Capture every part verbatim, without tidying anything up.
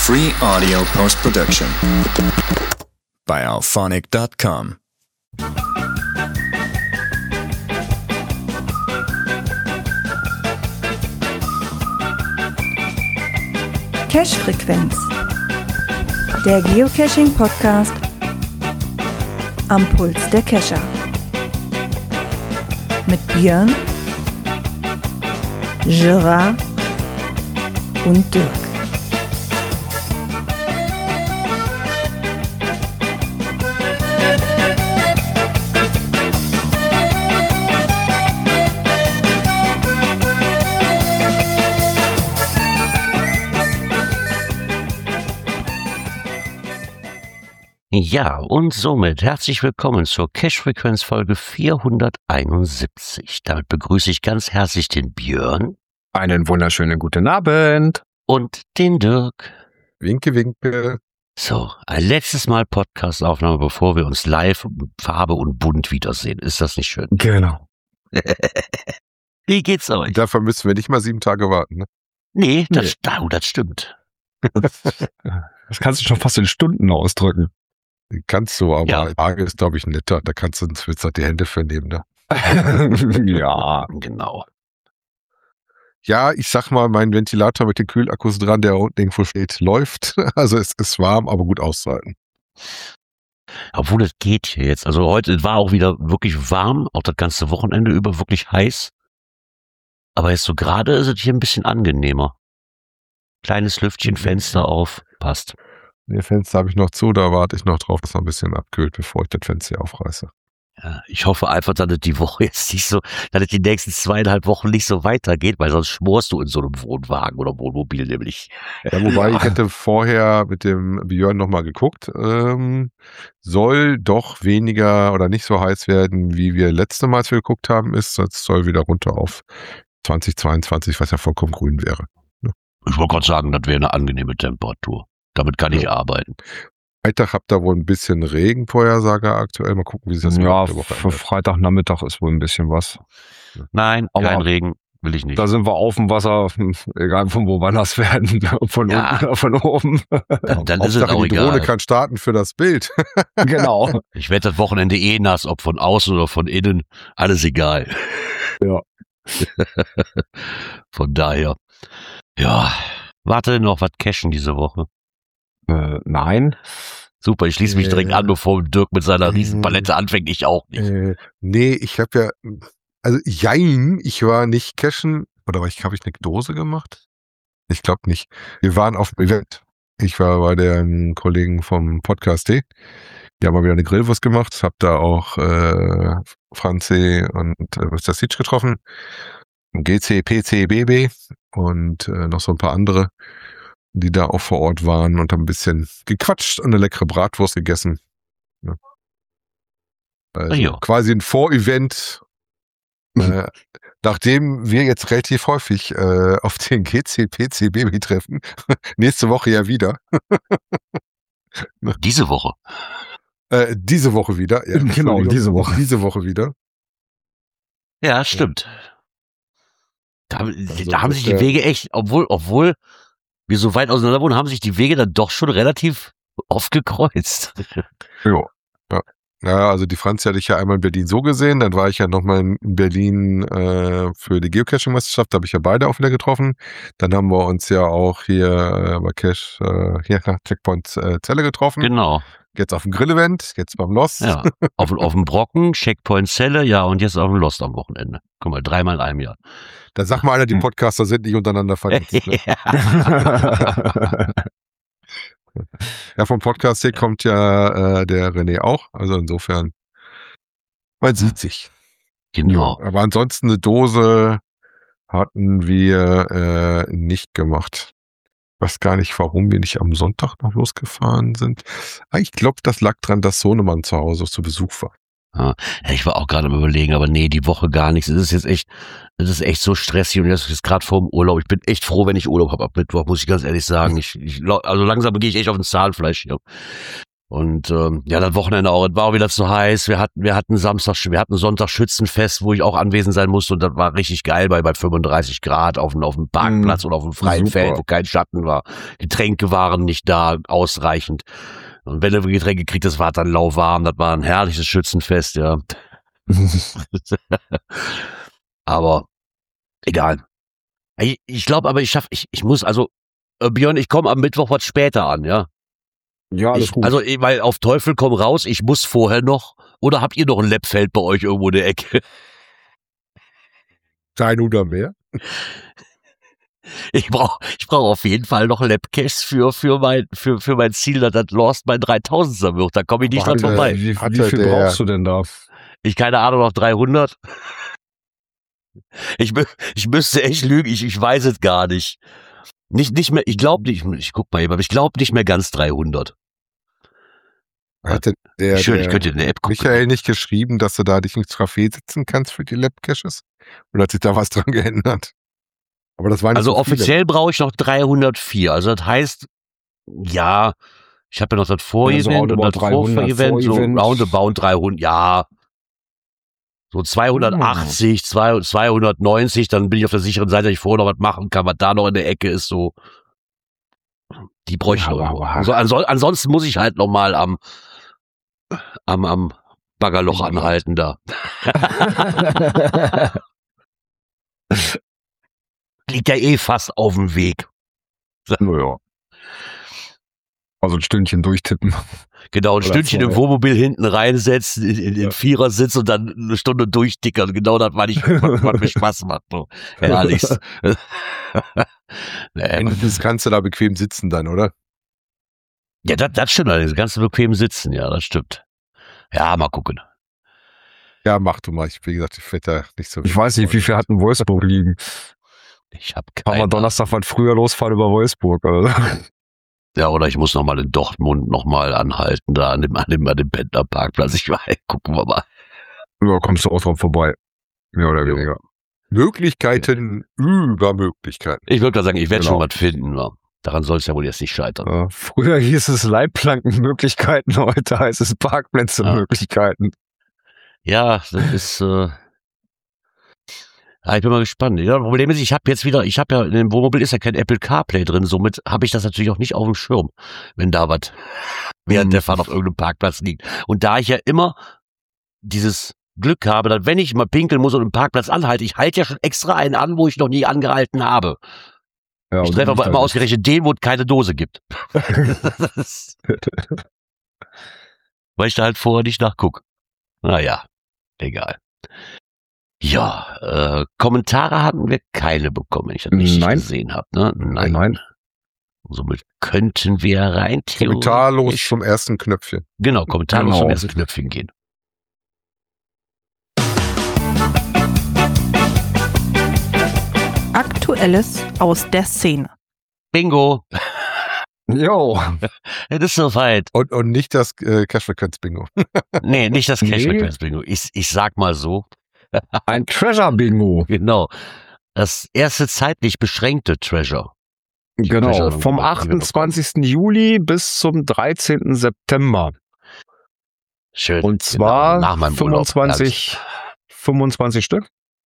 Free audio post-production by alphonic dot com. Cache-Frequenz, der Geocaching-Podcast am Puls der Cacher. Mit Björn, Gerard und Dirk. Ja, und somit herzlich willkommen zur Cache-Frequenz-Folge vierhunderteinundsiebzig. Damit begrüße ich ganz herzlich den Björn. Einen wunderschönen guten Abend. Und den Dirk. Winke, winke. So, ein letztes Mal Podcast-Aufnahme, bevor wir uns live Farbe und bunt wiedersehen. Ist das nicht schön? Genau. Wie geht's euch? Dafür müssen wir nicht mal sieben Tage warten, ne? Nee, das, nee. Oh, das stimmt. Das kannst du schon fast in Stunden ausdrücken. Kannst du, aber ja. Tage ist, glaube ich, netter. Da kannst du uns jetzt die Hände für nehmen, ne? Ja, genau. Ja, ich sag mal, mein Ventilator mit den Kühlakkus dran, der unten irgendwo steht, läuft. Also es ist warm, aber gut auszuhalten. Obwohl, es geht hier jetzt. Also heute war auch wieder wirklich warm, auch das ganze Wochenende über wirklich heiß. Aber jetzt so gerade ist es hier ein bisschen angenehmer. Kleines Lüftchen, Fenster auf, passt. Das Fenster habe ich noch zu, da warte ich noch drauf, dass es noch ein bisschen abkühlt, bevor ich das Fenster hier aufreiße. Ja, ich hoffe einfach, dass es die Woche jetzt nicht so, dass es die nächsten zweieinhalb Wochen nicht so weitergeht, weil sonst schmorst du in so einem Wohnwagen oder Wohnmobil nämlich. Ja, wobei ich hätte vorher mit dem Björn nochmal geguckt, ähm, soll doch weniger oder nicht so heiß werden, wie wir letzte Mal, als wir geguckt haben, ist, das soll wieder runter auf zwanzig zweiundzwanzig, was ja vollkommen grün wäre. Ja. Ich wollte gerade sagen, das wäre eine angenehme Temperatur. Damit kann ich ja. arbeiten. Freitag habt ihr wohl ein bisschen Regenvorhersage aktuell. Mal gucken, wie sich das ja, für ändert. Freitagnachmittag ist wohl ein bisschen was. Nein, aber kein Regen will ich nicht. Da sind wir auf dem Wasser, egal von wo wir nass werden, von ja. unten oder von oben. Dann, dann ist es auch die egal. Drohne kann starten für das Bild. Genau. Ich werde das Wochenende eh nass, ob von außen oder von innen, alles egal. Ja. Von daher, ja, warte noch, was cashen diese Woche? Äh, nein. Super, ich schließe mich äh, direkt an, bevor Dirk mit seiner Riesenpalette anfängt. Ich auch nicht. Äh, nee, ich habe ja, also jein, ich war nicht cashen, oder ich habe ich eine Dose gemacht? Ich glaube nicht. Wir waren auf dem Event. Ich war bei den Kollegen vom Podcast T. Die haben mal wieder eine Grillwurst gemacht, hab da auch äh, Franzi und äh, Mister Siege getroffen. G C, P C, B B und äh, noch so ein paar andere, die da auch vor Ort waren und haben ein bisschen gequatscht und eine leckere Bratwurst gegessen. Ja. Also quasi ein Vorevent, äh, nachdem wir jetzt relativ häufig äh, auf den G C, P C, B B treffen. Nächste Woche ja wieder. Diese Woche? Äh, diese Woche wieder. Ja, genau, diese Woche. Diese Woche wieder. Ja, stimmt. Ja. Da, also, da haben sich die Wege echt, obwohl, obwohl wir so weit auseinander wohnen, haben sich die Wege dann doch schon relativ oft gekreuzt. Jo. Ja. Ja, also die Franzi hatte ich ja einmal in Berlin so gesehen, dann war ich ja nochmal in Berlin äh, für die Geocaching-Meisterschaft, da habe ich ja beide auch wieder getroffen. Dann haben wir uns ja auch hier äh, bei Cache, äh, hier nach Checkpoint äh, Celle getroffen. Genau. Jetzt auf dem Grill-Event, jetzt beim Lost. Ja, auf, auf dem Brocken, Checkpoint Celle, ja, und jetzt auf dem Lost am Wochenende. Guck mal, dreimal in einem Jahr. Da sag mal einer, die Podcaster sind nicht untereinander vernetzt. Ne? Ja, vom Podcast hier kommt ja äh, der René auch, also insofern, man sieht sich. Genau. Ja, aber ansonsten eine Dose hatten wir äh, nicht gemacht. Ich weiß gar nicht, warum wir nicht am Sonntag noch losgefahren sind. Ich glaube, das lag dran, dass Sohnemann zu Hause zu Besuch war. Ja, ich war auch gerade am Überlegen, aber nee, die Woche gar nichts. Es ist jetzt echt, es ist echt so stressig und das ist gerade vor dem Urlaub. Ich bin echt froh, wenn ich Urlaub habe ab Mittwoch, muss ich ganz ehrlich sagen. Ich, ich, also langsam gehe ich echt auf den Zahnfleisch hier. Und ähm, ja, das Wochenende auch, es war auch wieder zu heiß. Wir hatten, wir hatten Samstag, wir hatten Sonntag Schützenfest, wo ich auch anwesend sein musste und das war richtig geil bei, bei fünfunddreißig Grad auf, dem- auf dem Parkplatz Mm, oder auf dem freien super. Feld, wo kein Schatten war. Getränke waren nicht da, ausreichend. Und wenn du Getränke kriegst, das war dann lauwarm, das war ein herrliches Schützenfest, ja. Aber egal. Ich, ich glaube aber, ich schaff, ich, ich muss, also, äh, Björn, ich komme am Mittwoch was später an, ja. Ja, alles Ich, gut. also, eh, weil auf Teufel komm raus, ich muss vorher noch, oder habt ihr noch ein Leppfeld bei euch irgendwo in der Ecke? Dein oder mehr? Ich brauche ich brauch auf jeden Fall noch Labcaches für, für, mein, für, für mein Ziel, dass das Lost mein dreitausender wird. Da komme ich nicht Aber dran hatte- vorbei. wie, wie hatte viel der- brauchst du denn da? Ich keine Ahnung, noch dreihundert. Ich, mü- ich müsste echt lügen, ich, ich weiß es gar nicht. Nicht, nicht mehr, ich glaube nicht, ich guck mal eben, aber ich glaube nicht mehr ganz dreihundert. Hatte der, Schön, ich der könnte in der App gucken. Michael nicht geschrieben, dass du da dich ins Café sitzen kannst für die Lab-Caches? Oder hat sich da was dran geändert? Aber das war nicht Also so viele. offiziell brauche ich noch dreihundertvier. Also das heißt, ja, ich habe ja noch das Vor-Event Also und roundabout das dreihundert Vor-Event, so Vor-Event. roundabout dreihundert, ja. So zweihundertachtzig, zwei- zweihundertneunzig, dann bin ich auf der sicheren Seite, dass ich vorher noch was machen kann, was da noch in der Ecke ist, so. Die bräuchte ich Ja, noch. aber- Also anso ansonsten muss ich halt noch mal am, am, am Baggerloch anhalten da. Liegt ja eh fast auf dem Weg. Naja. Also ein Stündchen durchtippen. Genau, ein Oder Stündchen im vorher. Wohnmobil hinten reinsetzen, in, in den Ja. Vierersitz und dann eine Stunde durchtickern. Genau das, was, ich, was, was mir Spaß macht. So. Herrlichst. nee, Das kannst du da bequem sitzen dann, oder? ja, das, das stimmt allerdings. Ganz bequem sitzen, ja, das stimmt. Ja, mal gucken. Ja, mach du mal. Ich, wie gesagt, ich werde da nicht so. Ich weiß nicht, wie viel hat in Wolfsburg liegen. Ich habe Kann keine man Donnerstag was früher losfahren über Wolfsburg. Also. Ja, oder ich muss nochmal in Dortmund nochmal anhalten, da an dem, an dem, an dem Pendlerparkplatz. Ich weiß, gucken wir mal. Ja, kommst du auch drauf vorbei. Mehr oder Jo. weniger. Möglichkeiten über Möglichkeiten. Ich würde gerade sagen, ich werde Genau. schon was finden. Ja. Daran soll es ja wohl jetzt nicht scheitern. Ja, früher hieß es Leitplankenmöglichkeiten, heute heißt es Parkplätze-Möglichkeiten. Ja, das ist. Äh, ja, ich bin mal gespannt. Ja, das Problem ist, ich habe jetzt wieder, ich habe ja in dem Wohnmobil ist ja kein Apple CarPlay drin, somit habe ich das natürlich auch nicht auf dem Schirm, wenn da was während Mhm. der Fahrt auf irgendeinem Parkplatz liegt. Und da ich ja immer dieses Glück habe, dass wenn ich mal pinkeln muss und einen Parkplatz anhalte, ich halte ja schon extra einen an, wo ich noch nie angehalten habe. Ja, Ich und treffe aber nicht immer halt. ausgerechnet den, wo es keine Dose gibt. Das ist- Weil ich da halt vorher nicht nachgucke. Naja, egal. Ja, äh, Kommentare hatten wir keine bekommen, wenn ich das richtig Nein. gesehen habe. Ne? Nein, nein. Somit könnten wir rein Kommentarlos theoretisch- zum ersten Knöpfchen. Genau, kommentarlos Genau. zum ersten Knöpfchen gehen. Aktuelles aus der Szene. Bingo! Jo. Es ist soweit. Und, und nicht das äh, Cash-Frequenz-Bingo. Nee, nicht das Nee. Cashback-Bingo. Ich, ich sag mal so. Ein Treasure-Bingo. Genau. Das erste zeitlich beschränkte Treasure. Genau. Treasure Vom Bingo. achtundzwanzigsten Juli bis zum dreizehnten September. Schön. Und zwar Genau, nach meinem fünfundzwanzig, fünfundzwanzig Stück.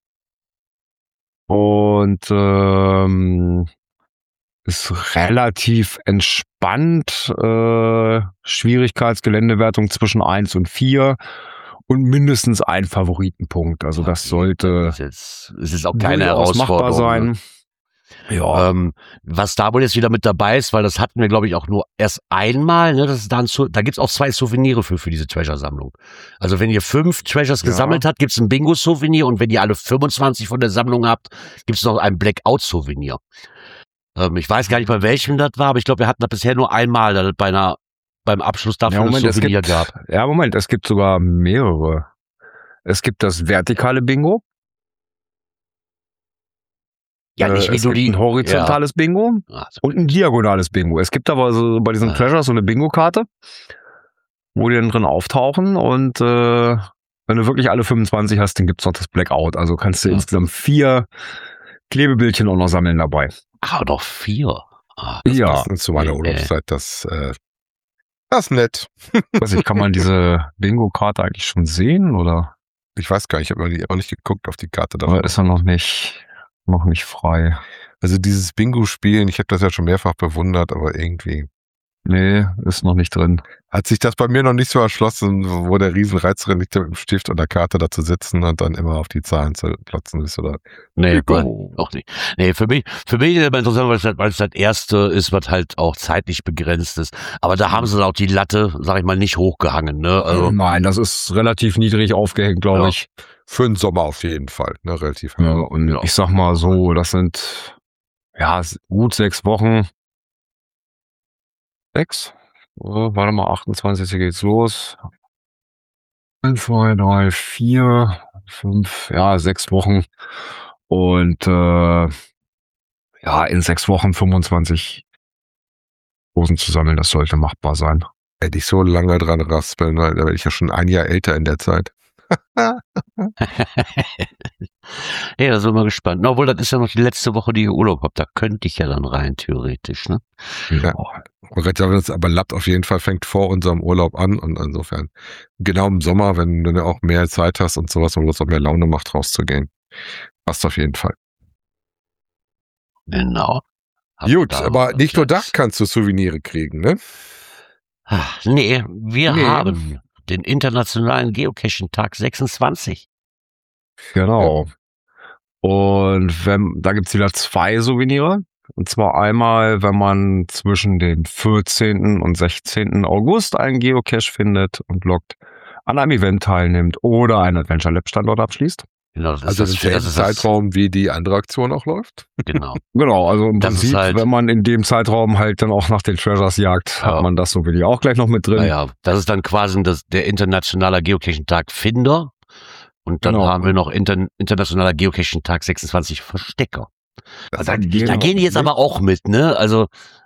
Und ähm, ist relativ entspannt. Äh, Schwierigkeitsgeländewertung zwischen eins und vier und mindestens ein Favoritenpunkt. Also das sollte Es ist, es ist auch keine durchaus Herausforderung. machbar sein. Ja. Ähm, was da wohl jetzt wieder mit dabei ist, weil das hatten wir, glaube ich, auch nur erst einmal, ne, das ist dann so, da gibt's auch zwei Souvenire für, für diese Treasure-Sammlung. Also wenn ihr fünf Treasures Ja. gesammelt habt, gibt's ein Bingo-Souvenir und wenn ihr alle fünfundzwanzig von der Sammlung habt, gibt's noch ein Blackout-Souvenir. Ähm, ich weiß gar nicht, bei welchem das war, aber ich glaube, wir hatten das bisher nur einmal, dass es bei einer, beim Abschluss dafür Ja, ein Moment, es Souvenir gibt, gab. ja, Moment, es gibt sogar mehrere. Es gibt das vertikale Bingo. Ja, nicht äh, wie es du gibt die. ein horizontales Bingo Ja. Also, und ein diagonales Bingo. Es gibt aber so bei diesen Ah. Treasures so eine Bingo-Karte, wo die dann drin auftauchen und äh, wenn du wirklich alle fünfundzwanzig hast, dann gibt's noch das Blackout. Also kannst du Ja. insgesamt vier Klebebildchen auch noch sammeln dabei. ah, noch vier. Ah, Ja. Passend zu meiner Nee, nee. Urlaubszeit, das äh, Das ist nett. Weiß ich, kann man diese Bingo-Karte eigentlich schon sehen oder? Ich weiß gar nicht, ich habe auch nicht geguckt auf die Karte Aber davon. ist er noch nicht, noch nicht frei? Also dieses Bingo-Spielen, ich habe das ja schon mehrfach bewundert, aber irgendwie Nee, ist noch nicht drin. hat sich das bei mir noch nicht so erschlossen, wo der Riesenreiz drin liegt, mit dem Stift und der Karte da zu sitzen und dann immer auf die Zahlen zu klotzen ist oder. Nee, Bingo. auch nicht. Nee, für mich, für mich ist es immer interessant, weil es, halt, weil es das erste ist, was halt auch zeitlich begrenzt ist. Aber da haben sie dann auch die Latte, sag ich mal, nicht hochgehangen, ne? Also, Nein, das ist relativ niedrig aufgehängt, glaube Ja. ich. Für den Sommer auf jeden Fall, ne, relativ. Ja, und Ja. ich sag mal so, das sind ja s- gut sechs Wochen. Sechs? Oh, warte mal, achtundzwanzig geht's los. Eins, zwei, drei, vier, fünf, ja, sechs Wochen. Und äh, ja, in sechs Wochen fünfundzwanzig Dosen zu sammeln, das sollte machbar sein. Hätte ich so lange dran raspeln, weil da werde ich ja schon ein Jahr älter in der Zeit. ja, da sind wir gespannt. Na, obwohl, das ist ja noch die letzte Woche, die ihr Urlaub habt. Da könnte ich ja dann rein, theoretisch, ne? Ja. Das aber lappt auf jeden Fall, fängt vor unserem Urlaub an und insofern genau im Sommer, wenn du auch mehr Zeit hast und sowas, wo es auch mehr Laune macht, rauszugehen. Passt auf jeden Fall. Genau. Habt Gut, da aber noch nicht nur da Platz? kannst du Souvenire kriegen, ne? Ach, nee, wir Nee. haben den Internationalen Geocaching-Tag sechsundzwanzig. Genau. Und wenn, da gibt's wieder zwei Souvenire. Und zwar einmal, wenn man zwischen dem vierzehnten und sechzehnten August einen Geocache findet und loggt, an einem Event teilnimmt oder einen Adventure Lab Standort abschließt. Genau, das Also ist im das, das, selben ist das Zeitraum, wie die andere Aktion auch läuft. Genau. Genau, also im Das ist Prinzip, halt- wenn man in dem Zeitraum halt dann auch nach den Treasures jagt, Ja. hat man das Souvenir auch gleich noch mit drin. Naja, das ist dann quasi das, der Internationale Geocaching-Tag Finder. Und dann Genau. haben wir noch Inter, Internationaler Geocaching-Tag sechsundzwanzig Verstecker. Das Da, gehen da auch gehen die jetzt nicht. aber auch mit, ne? Also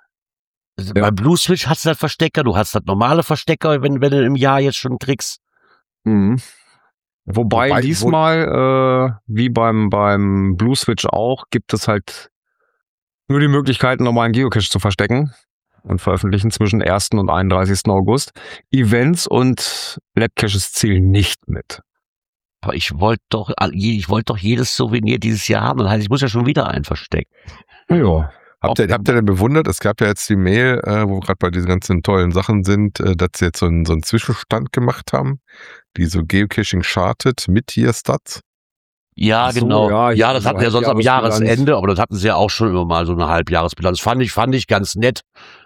bei Blue Switch hast du das Verstecker, du hast das normale Verstecker, wenn, wenn du im Jahr jetzt schon kriegst. Mhm. Wobei, Wobei, diesmal, äh, wie beim, beim Blue Switch auch, gibt es halt nur die Möglichkeit, einen normalen Geocache zu verstecken und veröffentlichen zwischen ersten und einunddreißigsten August. Events und Labcaches zählen nicht mit. Aber ich wollte doch, ich wollte doch jedes Souvenir dieses Jahr haben. Das heißt, ich muss ja schon wieder einen verstecken. Ja. Habt ihr, habt ihr denn bewundert? Es gab ja jetzt die Mail, äh, wo wir gerade bei diesen ganzen tollen Sachen sind, äh, dass sie jetzt so einen, so einen Zwischenstand gemacht haben, die so Geocaching chartet mit hier Stats. Ja, Ach so, genau. ja, Ja, ich- das so hatten wir sonst am Halbjahresbilanz. Jahresende, aber das hatten sie ja auch schon immer mal so eine Halbjahresbilanz. Fand ich, fand ich ganz nett.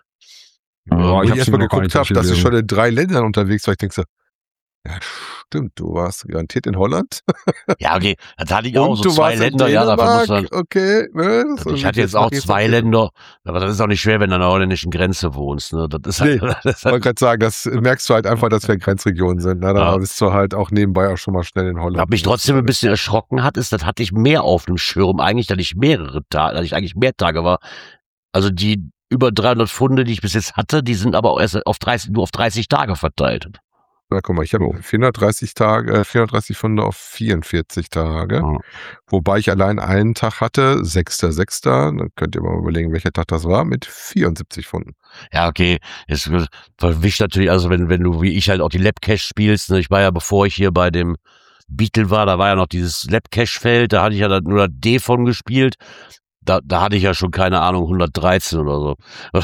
Ja, Wo ich ich hab's erstmal mir noch gar geguckt nicht habe, dass ich durchgelesen. schon in drei Ländern unterwegs war. Ich denke so, ja, stimmt, du warst garantiert in Holland. Ja, okay, das hatte ich auch, so du zwei warst in Länder, ja, dafür muss Dänemark. dann, Okay. Ne, das ich ist- hatte jetzt das auch macht zwei okay. Länder, aber das ist auch nicht schwer, wenn du an der holländischen Grenze wohnst, ne? Das ist halt, Nee, das ist Ich halt wollte gerade sagen, das merkst du halt einfach, dass wir Grenzregionen sind. Ne? Da Ja. bist du halt auch nebenbei auch schon mal schnell in Holland. was mich trotzdem ein bisschen erschrocken hat, ist, das hatte ich mehr auf dem Schirm eigentlich, dass ich mehrere Tage, dass ich eigentlich mehr Tage war. Also die über dreihundert Funde, die ich bis jetzt hatte, die sind aber auch erst auf dreißig, nur auf dreißig Tage verteilt. Na, guck mal, ich habe vierhundertdreißig Tage, äh, vierhundertdreißig Funde auf vierundvierzig Tage. Ja. Wobei ich allein einen Tag hatte, sechster sechster Dann könnt ihr mal überlegen, welcher Tag das war, mit vierundsiebzig Funden. Ja, okay, es verwischt natürlich, also wenn, wenn du wie ich halt auch die Labcache spielst, ne, ich war ja, bevor ich hier bei dem Beetle war, da war ja noch dieses Labcache-Feld, da hatte ich ja dann nur das D von gespielt. Da, da hatte ich ja schon, keine Ahnung, hundertdreizehn oder so.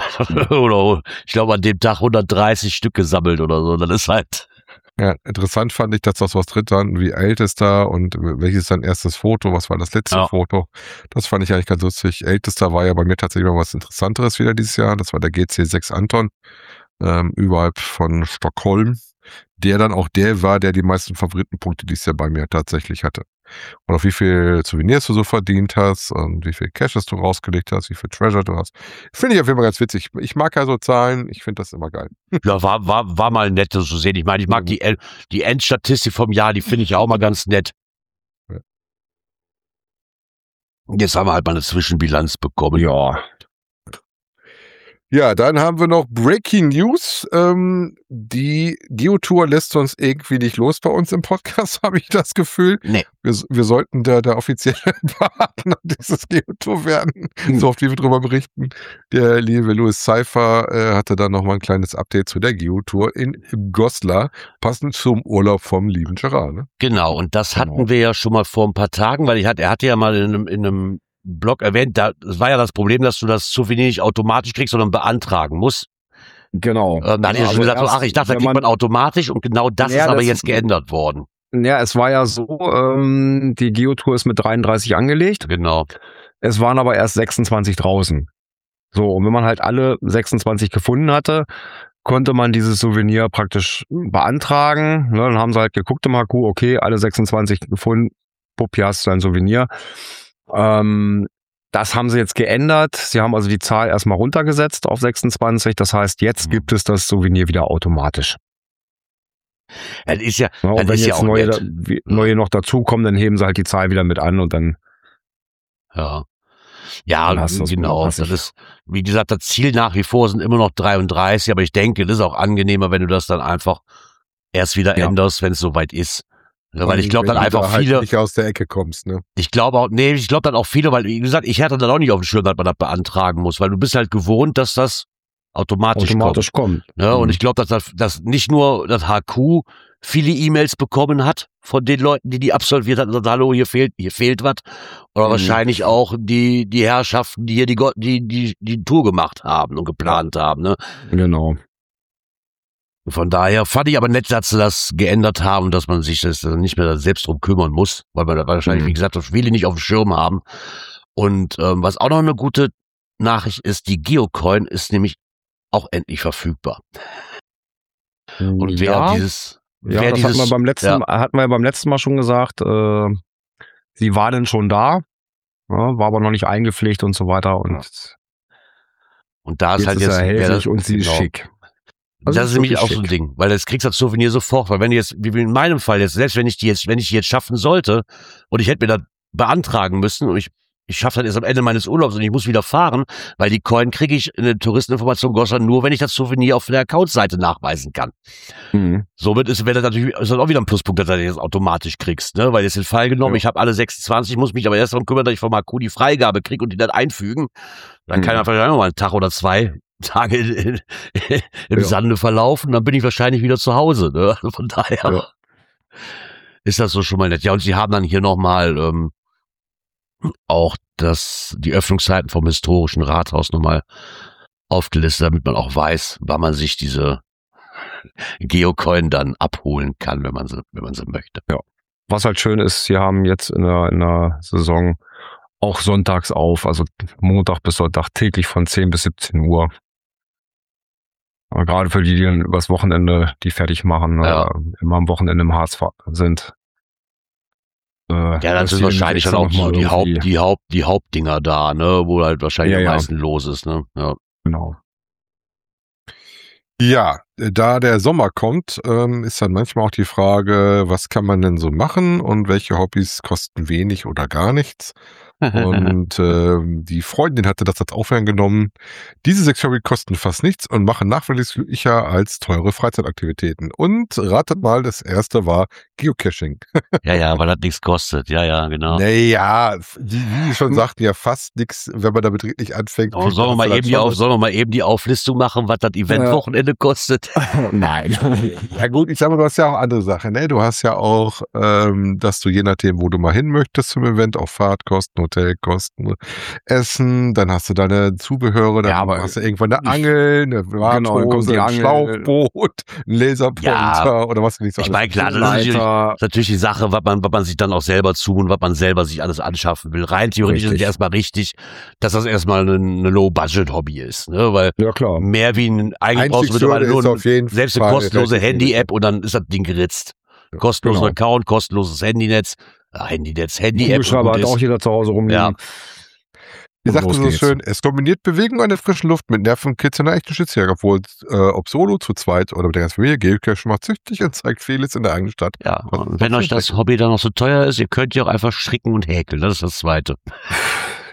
Oder ich glaube, an dem Tag hundertdreißig Stück gesammelt oder so. Das ist halt, Ja, interessant fand ich, dass das was drin stand, wie ältester und welches dein erstes Foto, was war das letzte Ja. Foto. Das fand ich eigentlich ganz lustig. Ältester war ja bei mir tatsächlich mal was Interessanteres wieder dieses Jahr. Das war der G C sechs Anton, ähm, überhalb von Stockholm. Der dann auch der war, der die meisten Favoritenpunkte dieses Jahr bei mir tatsächlich hatte. Und auf wie viel Souvenirs du so verdient hast und wie viel Caches du rausgelegt hast, wie viel Treasure du hast. Finde ich auf jeden Fall ganz witzig. Ich mag ja so Zahlen, ich finde das immer geil. ja, war, war, war mal nett, das zu sehen. Ich meine, ich mag die, El- die Endstatistik vom Jahr, die finde ich ja auch mal ganz nett. Ja. Jetzt haben wir halt mal eine Zwischenbilanz bekommen. Ja. Ja, dann haben wir noch Breaking News. Ähm, die Geotour lässt uns irgendwie nicht los bei uns im Podcast, habe ich das Gefühl. Nee. Wir, wir sollten der, der offizielle Partner dieses Geotour werden, Hm. so oft wie wir darüber berichten. Der liebe Louis Cypher äh, hatte dann nochmal ein kleines Update zu der Geotour in Goslar, passend zum Urlaub vom lieben Gerard. Ne? Genau, und das hatten Genau. wir ja schon mal vor ein paar Tagen, weil ich hatte, er hatte ja mal in einem, in einem Blog erwähnt, da das war ja das Problem, dass du das Souvenir nicht automatisch kriegst, sondern beantragen musst. Genau. Ähm, da hatte ich ja Also schon gesagt, so, erst, ach, ich dachte, da wenn kriegt man man- automatisch und genau das Ja, ist aber das- jetzt geändert worden. Ja, es war ja so, ähm, die Geotour ist mit dreiunddreißig angelegt. Genau. Es waren aber erst sechsundzwanzig draußen. So, und wenn man halt alle sechsundzwanzig gefunden hatte, konnte man dieses Souvenir praktisch beantragen. Ne, dann haben sie halt geguckt im H Q, okay, alle sechsundzwanzig gefunden, pupp, hier hast du dein Souvenir. Ähm, das haben sie jetzt geändert. Sie haben also die Zahl erstmal runtergesetzt auf sechsundzwanzig. Das heißt, jetzt Mhm. gibt es das Souvenir wieder automatisch. Das ist ja, Ja, und das wenn ist ja jetzt auch neue, nett. da, wie, neue noch dazukommen, dann heben sie halt die Zahl wieder mit an und dann Ja. Ja, Dann hast du das genau. passig. Das ist, wie gesagt, das Ziel nach wie vor sind immer noch dreiunddreißig, aber ich denke, das ist auch angenehmer, wenn du das dann einfach erst wieder Ja. änderst, wenn es soweit ist. Ja, weil ich glaube Wenn dann du einfach da halt viele, nicht aus der Ecke kommst, ne? ich glaube auch, nee, ich glaube dann auch viele, weil, wie gesagt, ich hatte dann auch nicht auf dem Schirm, dass man das beantragen muss, weil du bist halt gewohnt, dass das automatisch, automatisch kommt. kommt. Ne? Und Mhm. ich glaube, dass, das, dass nicht nur das H Q viele E-Mails bekommen hat von den Leuten, die die absolviert hat und sagt, hallo, hier fehlt, hier fehlt was. Oder Mhm. wahrscheinlich auch die, die Herrschaften, die hier die, Go- die, die, die Tour gemacht haben und geplant haben. Ne? Genau. Von daher fand ich aber nett, dass sie das geändert haben, dass man sich das nicht mehr selbst drum kümmern muss, weil man da wahrscheinlich, Mhm. wie gesagt, viele nicht auf dem Schirm haben. Und ähm, was auch noch eine gute Nachricht ist, die Geocoin ist nämlich auch endlich verfügbar. Und wer ja, dieses, ja, wer das dieses, hatten wir beim letzten, ja. hatten wir beim letzten Mal schon gesagt. Äh, sie war denn schon da, ja, war aber noch nicht eingepflegt und so weiter. Und und da ist jetzt halt ist jetzt, er wer erhältlich das- und sie ist genau. schick. Also Das ist ist nämlich wirklich auch so ein schick. Ding, weil das kriegst du als Souvenir sofort, weil wenn du jetzt, wie in meinem Fall jetzt, selbst wenn ich die jetzt, wenn ich die jetzt schaffen sollte und ich hätte mir das beantragen müssen und ich, ich schaffe das erst am Ende meines Urlaubs und ich muss wieder fahren, weil die Coin kriege ich in der Touristeninformation Goslar nur, wenn ich das Souvenir auf der Accountseite nachweisen kann. Mhm. Somit ist, wäre das natürlich, ist das auch wieder ein Pluspunkt, dass du das jetzt automatisch kriegst, ne? Weil jetzt den Fall genommen, Ja. ich habe alle sechsundzwanzig, muss mich aber erst darum kümmern, dass ich vom H Q die Freigabe kriege und die dann einfügen. Dann kann Mhm. ja vielleicht noch mal einen Tag oder zwei Tage in, in, im Ja. Sande verlaufen, dann bin ich wahrscheinlich wieder zu Hause, ne? Also von daher Ja. ist das so schon mal nett. Ja, und sie haben dann hier nochmal ähm, auch das, die Öffnungszeiten vom historischen Rathaus nochmal aufgelistet, damit man auch weiß, wann man sich diese Geocoin dann abholen kann, wenn man sie, wenn man sie möchte. Was halt schön ist, sie haben jetzt in der, in der Saison auch sonntags auf, also Montag bis Sonntag täglich von zehn bis siebzehn Uhr. Aber gerade für die, die dann übers Wochenende die fertig machen, Ja. oder immer am Wochenende im Harz sind. Äh, Ja, das ist ist wahrscheinlich dann auch so die Haupt, die Haupt, die Hauptdinger da, ne, wo halt wahrscheinlich Ja, am ja. meisten los ist, ne? Ja. Genau. Ja, da der Sommer kommt, ähm, ist dann manchmal auch die Frage, was kann man denn so machen und welche Hobbys kosten wenig oder gar nichts. Und ähm, die Freundin hatte das als Aufhören genommen. Diese sechs Hobbys kosten fast nichts und machen nachweislich glücklicher als teure Freizeitaktivitäten. Und ratet mal, das erste war Geocaching. ja, ja, weil das nichts kostet. Ja, ja, genau. Naja, die, wie die schon sagten, ja fast nichts, wenn man damit richtig anfängt. Oh, sollen wir mal Hast du eben dann die auf, schon- sollen wir mal eben die Auflistung machen, was das Eventwochenende kostet? Nein. Ja gut, ich sag mal, du hast ja auch andere Sachen, ne? Du hast ja auch, ähm, dass du je nachdem, wo du mal hin möchtest zum Event, auch Fahrtkosten, Hotelkosten, Essen, dann hast du deine Zubehöre, dann Ja, aber hast du irgendwann eine Angel, eine dann kommt Warthose, die ein Angel. Schlauchboot, ein Laserpointer Ja, oder was du nicht so Ich alles- meine, klar, das ist natürlich, Leiter. das ist natürlich die Sache, was man, was man sich dann auch selber tun, was man selber sich alles anschaffen will. Rein theoretisch ist es Richtig. erstmal richtig, dass das erstmal eine, eine Low-Budget-Hobby ist, ne? Weil Ja, klar. mehr wie ein, eigentlich brauchst du Einstiegshürde mittlerweile nur ist ein, auf jeden selbst eine Fall kostenlose relativ Handy-App und dann ist das Ding geritzt. Ja, Kostenloser genau. Account, kostenloses Handynetz, äh, Handynetz, Handy-App. und Kugelschreiber gut hat auch ist. jeder zu Hause rumliegen. Ja. Ihr Und sagt los so geht's. schön, es kombiniert Bewegung an der frischen Luft mit Nervenkitzeln einer echten Schitzjäger, obwohl äh, ob solo, zu zweit oder mit der ganzen Familie, Geocache macht süchtig und zeigt vieles in der eigenen Stadt. Ja, Was- und was wenn euch für das Zweck? Hobby dann noch so teuer ist, ihr könnt ja auch einfach stricken und häkeln. Das ist das Zweite.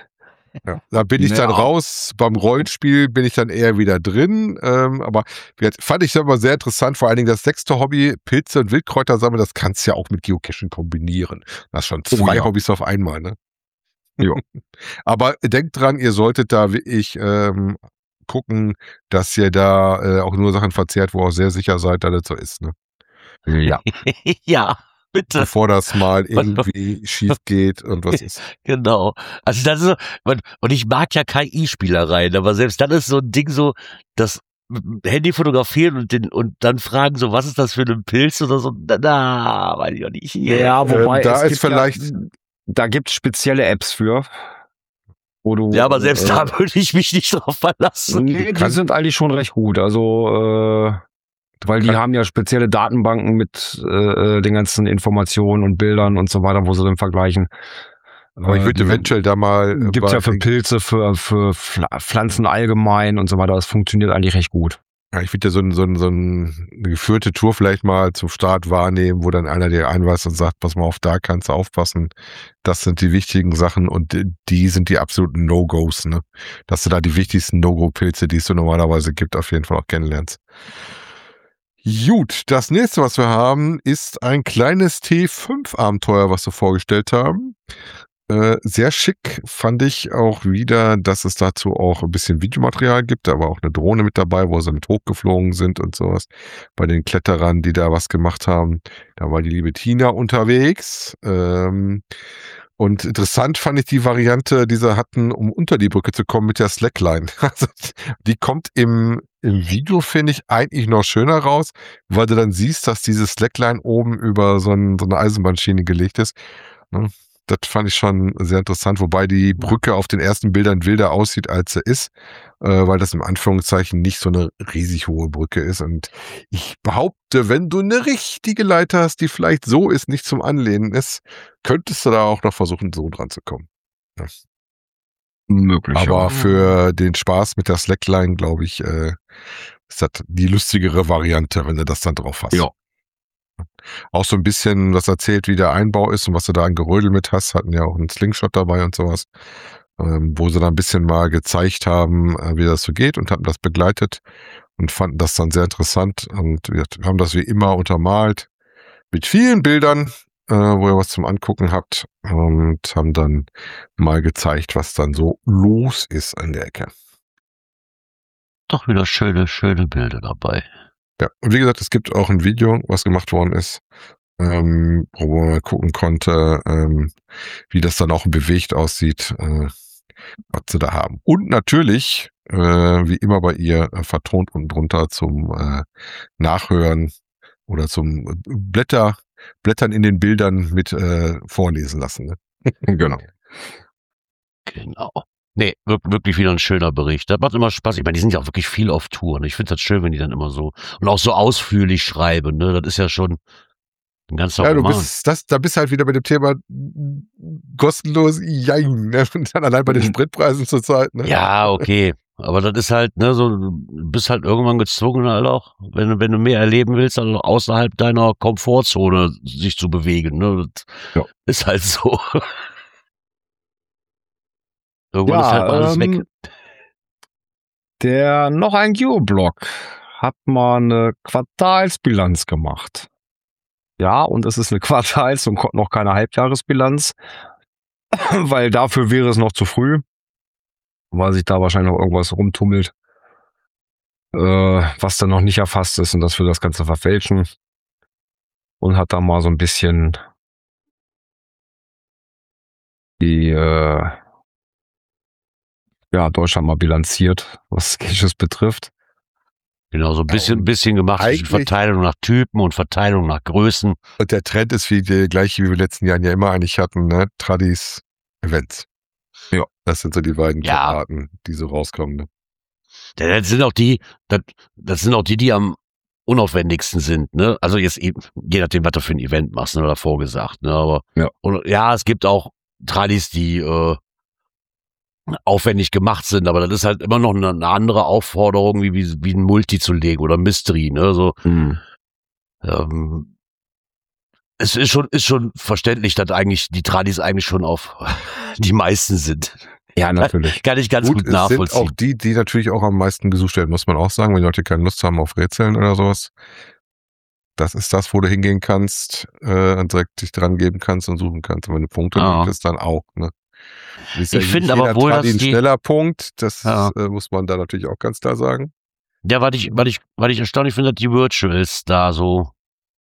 Ja, da bin ich Ja. dann raus. Beim Rollenspiel bin ich dann eher wieder drin. Ähm, aber wie gesagt, fand ich aber sehr interessant. Vor allen Dingen das sechste Hobby, Pilze und Wildkräuter sammeln, das kannst du ja auch mit Geocaching kombinieren. Das ist schon Oh zwei ja. Hobbys auf einmal, ne? Ja. Aber denkt dran, ihr solltet da wie ich ähm, gucken, dass ihr da äh, auch nur Sachen verzehrt, wo ihr auch sehr sicher seid, dass das so ist, ne? Ja. Ja, bitte. Bevor das mal irgendwie schief geht und was ist. Genau. Also das ist so, und und ich mag ja K I-Spielereien, aber selbst dann ist so ein Ding so, das Handy fotografieren und den und dann fragen so, was ist das für ein Pilz oder so, na, na weiß ich auch nicht. Ja, wobei Ähm, da es ist gibt vielleicht- ja, da gibt es spezielle Apps für, wo du Ja, aber selbst äh, da würde ich mich nicht drauf verlassen. nee, die kann- sind eigentlich schon recht gut. Also äh, weil die kann- haben ja spezielle Datenbanken mit äh, äh, den ganzen Informationen und Bildern und so weiter, wo sie dann vergleichen. Aber ich Äh, würde die eventuell da mal. äh, Gibt's bei- ja für Pilze, für, für Pfla- Pflanzen allgemein und so weiter. Das funktioniert eigentlich recht gut. Ja, ich würde ja so, ein, so, ein, so ein, eine geführte Tour vielleicht mal zum Start wahrnehmen, wo dann einer dir einweist und sagt, pass mal auf, da kannst du aufpassen. Das sind die wichtigen Sachen und die sind die absoluten No-Gos, ne? Dass du da die wichtigsten No-Go-Pilze, die es so normalerweise gibt, auf jeden Fall auch kennenlernst. Gut, das nächste, was wir haben, ist ein kleines T fünf Abenteuer, was wir vorgestellt haben. Äh, sehr schick fand ich auch wieder, dass es dazu auch ein bisschen Videomaterial gibt, aber auch eine Drohne mit dabei, wo sie mit hochgeflogen sind und sowas. Bei den Kletterern, die da was gemacht haben, da war die liebe Tina unterwegs. Ähm, und interessant fand ich die Variante, die sie hatten, um unter die Brücke zu kommen mit der Slackline. Also, die kommt im, im Video, finde ich, eigentlich noch schöner raus, weil du dann siehst, dass diese Slackline oben über so, ein, so eine Eisenbahnschiene gelegt ist. Ne? Das fand ich schon sehr interessant, wobei die Brücke auf den ersten Bildern wilder aussieht, als sie ist, äh, weil das im Anführungszeichen nicht so eine riesig hohe Brücke ist. Und ich behaupte, wenn du eine richtige Leiter hast, die vielleicht so ist, nicht zum Anlehnen ist, könntest du da auch noch versuchen, so dran zu kommen. Ja. Möglich. Aber ja. für den Spaß mit der Slackline, glaube ich, äh, ist das die lustigere Variante, wenn du das dann drauf hast. Ja. Auch so ein bisschen was erzählt, wie der Einbau ist und was du da an Gerödel mit hast. Hatten ja auch einen Slingshot dabei und sowas, ähm, wo sie dann ein bisschen mal gezeigt haben, äh, wie das so geht und hatten das begleitet und fanden das dann sehr interessant und wir haben das wie immer untermalt mit vielen Bildern, äh, wo ihr was zum Angucken habt und haben dann mal gezeigt, was dann so los ist an der Ecke. Doch wieder schöne, schöne Bilder dabei. Ja, und wie gesagt, es gibt auch ein Video, was gemacht worden ist, ähm, wo man gucken konnte, ähm, wie das dann auch bewegt aussieht, äh, was sie da haben. Und natürlich, äh, wie immer bei ihr, äh, vertont unten drunter zum äh, Nachhören oder zum äh, Blätter, Blättern in den Bildern mit äh, vorlesen lassen. Ne? Genau. Genau. Nee, wir- wirklich wieder ein schöner Bericht. Das macht immer Spaß. Ich meine, die sind ja auch wirklich viel auf Tour. Ne? Ich finde das schön, wenn die dann immer so und auch so ausführlich schreiben. Ne? Das ist ja schon ein ganzer Ja, du Roman. bist, das, da bist halt wieder bei dem Thema kostenlos, jein, ne? Und dann allein bei den Spritpreisen zurzeit, ne? Ja, okay. Aber das ist halt, ne, so, du bist halt irgendwann gezwungen, halt auch, wenn du, wenn du mehr erleben willst, also außerhalb deiner Komfortzone sich zu bewegen. Ne? Das Ja. ist halt so. Irgendwann Ja, ist halt mal alles ähm, weg. Der noch ein Geoblog hat mal eine Quartalsbilanz gemacht. Ja, und es ist eine Quartals- und noch keine Halbjahresbilanz, weil dafür wäre es noch zu früh, weil sich da wahrscheinlich noch irgendwas rumtummelt, äh, was dann noch nicht erfasst ist und das will das Ganze verfälschen. Und hat da mal so ein bisschen die äh, ja, Deutschland mal bilanziert, was Caches betrifft. Genau, so ein Ja, bisschen, und bisschen gemacht zwischen eigentlich- Verteilung nach Typen und Verteilung nach Größen. Und der Trend ist wie der gleiche, wie wir in den letzten Jahren ja immer eigentlich hatten, ne? Tradis, Events. Ja. Das sind so die beiden Ja. Arten, die so rauskommen. Ne? Ja, Das sind auch die, das, das sind auch die, die am unaufwendigsten sind, ne? Also jetzt eben, je nachdem, was du für ein Event machst, ne, oder vorgesagt, ne? Aber Ja. und, ja, es gibt auch Tradis, die äh, aufwendig gemacht sind, aber das ist halt immer noch eine, eine andere Aufforderung, wie, wie, wie ein Multi zu legen oder Mystery, ne? So, ähm, es ist schon, ist schon verständlich, dass eigentlich die Tradis eigentlich schon auf die meisten sind. Ja, natürlich. Kann ich ganz gut, Gut, es nachvollziehen. sind auch die, die natürlich auch am meisten gesucht werden, muss man auch sagen, wenn die Leute keine Lust haben auf Rätseln oder sowas. Das ist das, wo du hingehen kannst äh, und direkt dich dran geben kannst und suchen kannst. Und wenn du Punkte Ah. möchtest, dann auch. Ne? Ist Ich ja finde nicht aber jeder wohl, Tradi dass ein die- schneller Punkt. Das Ja. äh, muss man da natürlich auch ganz klar sagen. Ja, was ich, was ich, was ich erstaunlich finde, dass die Virtuals da so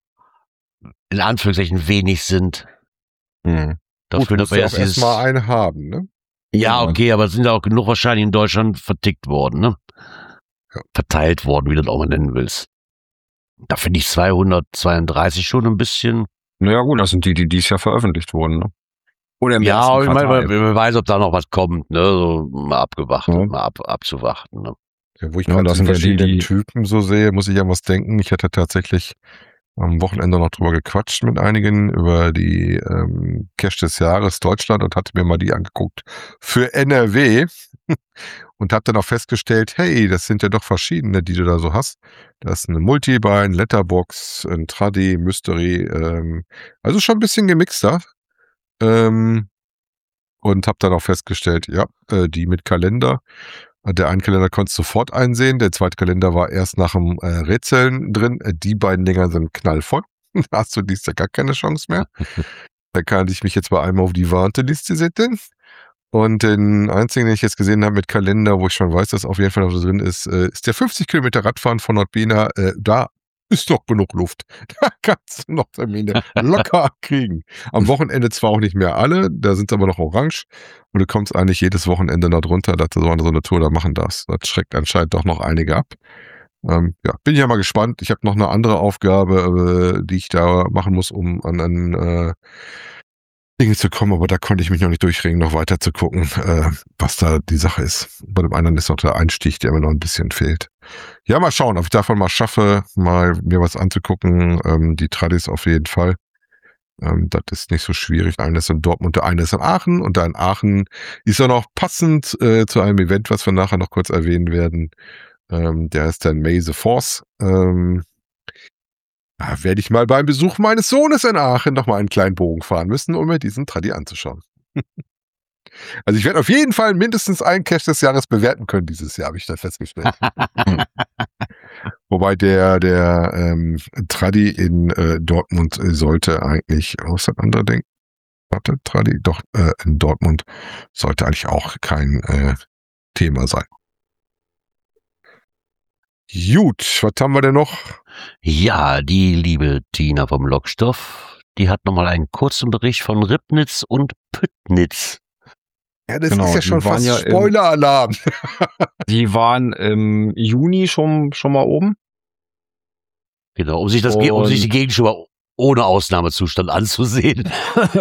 in Anführungszeichen wenig sind. Hm. Dafür, Gut, dass musst wir du jetzt auch dieses, erstmal einen haben. Ne? ja, okay, aber es sind ja auch genug wahrscheinlich in Deutschland vertickt worden, ne? Ja. Verteilt worden, wie du das auch mal nennen willst. Da finde ich zweihundertzweiunddreißig schon ein bisschen. Naja gut, das sind die, die dieses Jahr veröffentlicht wurden. Ne? Oder im Ja, ersten aber ich meine, Quartal. wer wer weiß, ob da noch was kommt, ne? So mal abgewartet, Ja. mal ab, abzuwarten, ne? Ja, wo ich Ja, gerade das die sind ja die, verschiedenen die- Typen so sehe, muss ich an was denken. Ich hatte tatsächlich am Wochenende noch drüber gequatscht mit einigen über die ähm, Cash des Jahres Deutschland und hatte mir mal die angeguckt für N R W und habe dann auch festgestellt, hey, das sind ja doch verschiedene, die du da so hast. Das ist eine Multibuy, ein Letterbox, ein Tradi, Mystery, ähm, also schon ein bisschen gemixter. Ähm, und habe dann auch festgestellt, ja, äh, die mit Kalender. Der eine Kalender konntest du sofort einsehen, der zweite Kalender war erst nach dem äh, Rätseln drin. Äh, die beiden Dinger sind knallvoll. Da hast du dies ja gar keine Chance mehr. Da kann ich mich jetzt bei einmal auf die Warteliste setzen. Und den einzigen, den ich jetzt gesehen habe mit Kalender, wo ich schon weiß, dass auf jeden Fall noch so drin ist, äh, ist der fünfzig Kilometer Radfahren von Nordbena. Äh, da ist doch genug Luft. Da kannst du noch Termine locker kriegen. Am Wochenende zwar auch nicht mehr alle, da sind aber noch orange. Und du kommst eigentlich jedes Wochenende da drunter, dass du so eine Tour da machen darfst. Das schreckt anscheinend doch noch einige ab. Ähm, ja, bin ich ja mal gespannt. Ich habe noch eine andere Aufgabe, äh, die ich da machen muss, um an, an äh, Dinge zu kommen, aber da konnte ich mich noch nicht durchringen, noch weiter zu gucken, äh, was da die Sache ist. Bei dem anderen ist noch der Einstieg, der mir noch ein bisschen fehlt. Ja, mal schauen, ob ich davon mal schaffe, mal mir was anzugucken. Ähm, die Tradis auf jeden Fall. Ähm, das ist nicht so schwierig. Der eine ist in Dortmund, der eine ist in Aachen und da in Aachen ist auch noch passend äh, zu einem Event, was wir nachher noch kurz erwähnen werden. Ähm, der ist dann May the Force. Ähm, da werde ich mal beim Besuch meines Sohnes in Aachen noch mal einen kleinen Bogen fahren müssen, um mir diesen Tradi anzuschauen. Also ich werde auf jeden Fall mindestens einen Cash des Jahres bewerten können dieses Jahr, habe ich da festgestellt. Wobei der der ähm, Tradi in äh, Dortmund sollte eigentlich, was hat andere denken? Warte, Tradi, doch, äh, in Dortmund sollte eigentlich auch kein äh, Thema sein. Gut, was haben wir denn noch? Ja, die liebe Tina vom Lockstoff, die hat nochmal einen kurzen Bericht von Ribnitz und Püttnitz. Ja, das Genau, ist ja die schon waren fast ja im- Spoiler-Alarm. Die waren im Juni schon, schon mal oben. Genau, um sich das, um Und- sich die Gegend schon mal ohne Ausnahmezustand anzusehen.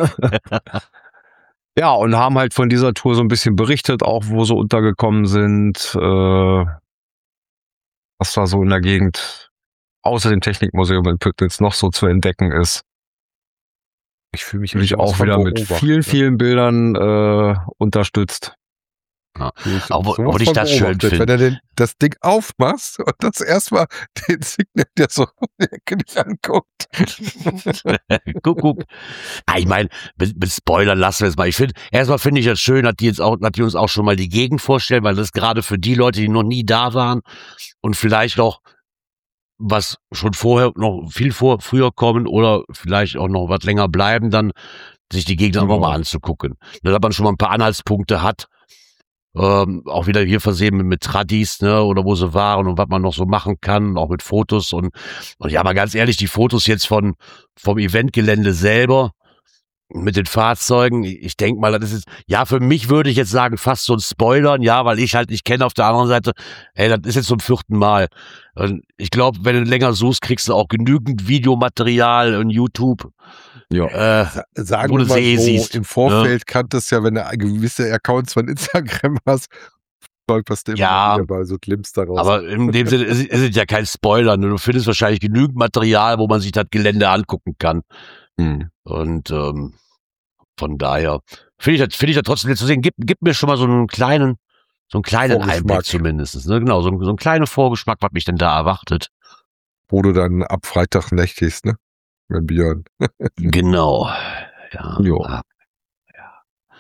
Ja, und haben halt von dieser Tour so ein bisschen berichtet, auch wo sie untergekommen sind, äh, was da so in der Gegend außer dem Technikmuseum in Püttnitz noch so zu entdecken ist. Ich fühle mich Natürlich sowas auch von wieder mit beobachtet, vielen, ne? vielen Bildern äh, unterstützt. Fühl ich Auch wo- sowas wo ich von das schön beobachtet. find. Wenn er den, das Ding aufmachst und das erstmal den Signet, der so nicht anguckt. guck, guck. Ah, ich meine, mit, mit Spoilern lassen wir es mal. Ich finde, erstmal finde ich das schön, dass die jetzt auch, dass die uns auch schon mal die Gegend vorstellen, weil das gerade für die Leute, die noch nie da waren und vielleicht noch was schon vorher noch viel vor, früher kommen oder vielleicht auch noch was länger bleiben, dann sich die Gegend einfach Genau. mal anzugucken. Dass man schon mal ein paar Anhaltspunkte hat. Ähm, auch wieder hier versehen mit, mit Tradis, ne, oder wo sie waren und was man noch so machen kann, auch mit Fotos und, und ja, mal ganz ehrlich, die Fotos jetzt von, vom Eventgelände selber mit den Fahrzeugen, ich denke mal, das ist, ja, für mich würde ich jetzt sagen, fast so ein Spoilern, ja, weil ich halt nicht kenne auf der anderen Seite, ey, das ist jetzt zum vierten Mal. Und ich glaube, wenn du länger suchst, kriegst du auch genügend Videomaterial und YouTube. Ja. Äh, Sagen Wo wir du mal sie eh so, siehst, im Vorfeld kanntest ja, wenn du gewisse Accounts von Instagram hast, stolperst du immer Ja, wieder bei so Clips daraus. aber in dem Sinne ist, ist es ja kein Spoiler. Ne? Du findest wahrscheinlich genügend Material, wo man sich das Gelände angucken kann. Hm. Und ähm, von daher finde ich das, finde ich das trotzdem nett zu sehen. Gib, gib mir schon mal so einen kleinen, so einen kleinen Vorgeschmack. Einblick zumindest. Ne? Genau, so, ein- so einen kleinen Vorgeschmack, was mich denn da erwartet. Wo du dann ab Freitag nächtigst, ne? Mit Björn. Genau. Ja. Jo. Ah,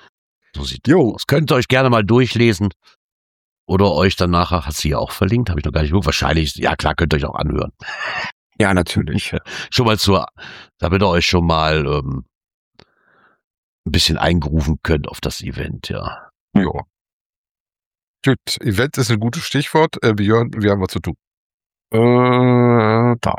So sieht Jo. das aus. Könnt ihr euch gerne mal durchlesen oder euch dann nachher, hat sie ja auch verlinkt, habe ich noch gar nicht geguckt, wahrscheinlich, ja klar, könnt ihr euch auch anhören. Ja, natürlich. Schon mal zur, damit ihr euch schon mal ähm, ein bisschen eingerufen könnt auf das Event, ja. Ja. Gut, Event ist ein gutes Stichwort. Äh, Björn, wir haben was zu tun. Äh, da.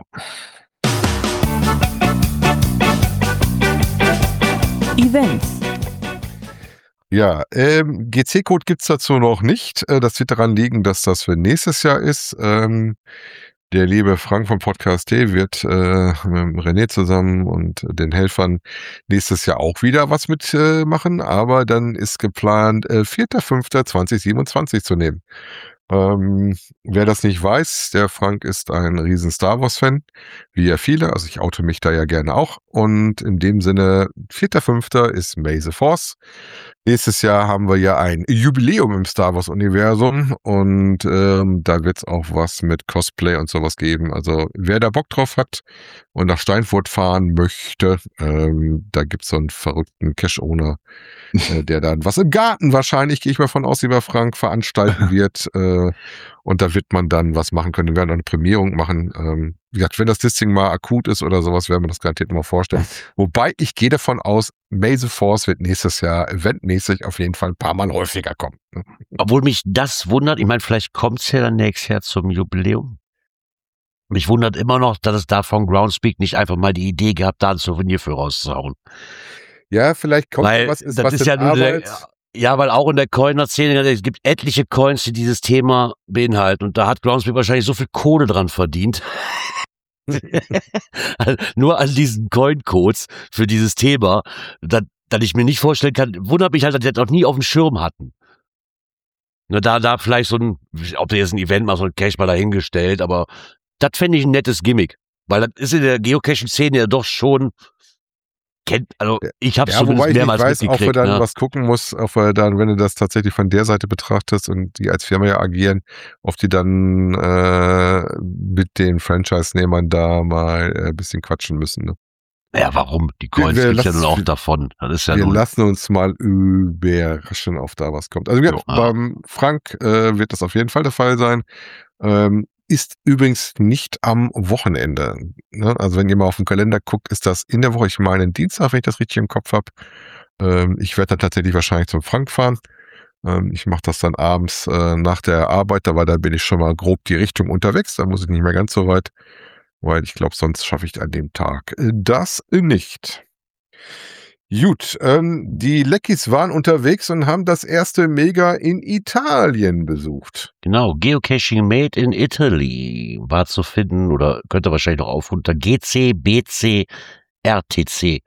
Events. Ja, ähm, G C-Code gibt's dazu noch nicht. Äh, das wird daran liegen, dass das für nächstes Jahr ist. Ähm, der liebe Frank vom Podcast T wird äh, mit René zusammen und den Helfern nächstes Jahr auch wieder was mitmachen, äh, machen, aber dann ist geplant, äh, vierter fünfter zweitausendsiebenundzwanzig zu nehmen. Ähm, wer das nicht weiß, der Frank ist ein riesen Star Wars-Fan, wie ja viele, also ich oute mich da ja gerne auch. Und in dem Sinne, vierter fünfter ist May the Force. Nächstes Jahr haben wir ja ein Jubiläum im Star Wars-Universum und ähm, da wird es auch was mit Cosplay und sowas geben. Also wer da Bock drauf hat und nach Steinfurt fahren möchte, ähm, da gibt's so einen verrückten Cash-Owner, äh, der dann was im Garten wahrscheinlich, gehe ich mal von aus, lieber Frank, veranstalten wird. Äh, und da wird man dann was machen können. Wir werden eine Prämierung machen. Ähm, wie gesagt, wenn das Listing mal akut ist oder sowas, werden wir das garantiert mal vorstellen. Wobei ich gehe davon aus, May the Force wird nächstes Jahr eventmäßig auf jeden Fall ein paar Mal häufiger kommen. Obwohl mich das wundert, ich meine, vielleicht kommt's ja dann nächstes Jahr zum Jubiläum. Mich wundert immer noch, dass es da von Groundspeak nicht einfach mal die Idee gehabt, da ein Souvenir für rauszuhauen. Ja, vielleicht kommt Weil was, ist das was ist in ja nur Arbeit. der, ja, weil auch in der Coiner-Szene, es gibt etliche Coins, die dieses Thema beinhalten. Und da hat Groundspeak wahrscheinlich so viel Kohle dran verdient. Nur an diesen Coin-Codes für dieses Thema, dass, dass ich mir nicht vorstellen kann, wundert mich halt, dass die das noch nie auf dem Schirm hatten. Ne, da, da vielleicht so ein, ob der jetzt ein Event mal so ein Cache mal dahingestellt, aber das fände ich ein nettes Gimmick. Weil das ist in der Geocaching-Szene ja doch schon, kennt, also ich habe es Ja, wobei zumindest ich nicht mehrmals weiß, ob wir mitgekriegt. dann Ne? was gucken muss, ob wir dann, wenn du das tatsächlich von der Seite betrachtest und die als Firma ja agieren, ob die dann äh, mit den Franchise-Nehmern da mal ein äh, bisschen quatschen müssen. Ne? Ja, warum? Die Coins Wir- wir gibt's ja lassen- nun auch davon. Das ist ja Wir nun, lassen uns mal überraschen, auf da was kommt. Also ja, Ja. beim Frank äh, wird das auf jeden Fall der Fall sein. Ähm, ist übrigens nicht am Wochenende. Ne? Also wenn ihr mal auf den Kalender guckt, ist das in der Woche, ich meine Dienstag, wenn ich das richtig im Kopf habe. Ähm, ich werde dann tatsächlich wahrscheinlich zum Frank fahren. Ähm, ich mache das dann abends äh, nach der Arbeit, aber da bin ich schon mal grob die Richtung unterwegs. Da muss ich nicht mehr ganz so weit, weil ich glaube, sonst schaffe ich an dem Tag äh, das nicht. Gut, ähm, die Leckis waren unterwegs und haben das erste Mega in Italien besucht. genau, Geocaching Made in Italy war zu finden oder könnt ihr wahrscheinlich noch auf unter G C B C R T C.